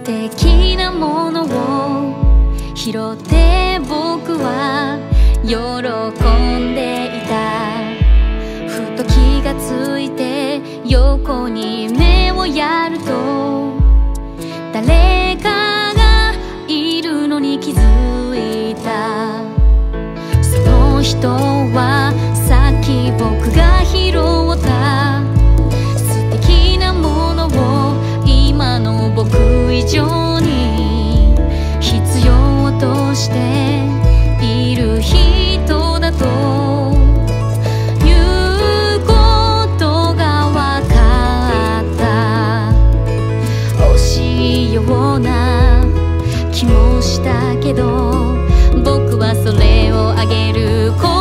敵なものを拾って僕は喜んでいた。ふと気がついて横に目をやると誰かがいるのに気づいた。その人はさっき僕が拾った素敵なものを今の僕以上に必要としている人だということが分かった。惜しいような気もしたけど僕はそれをあげる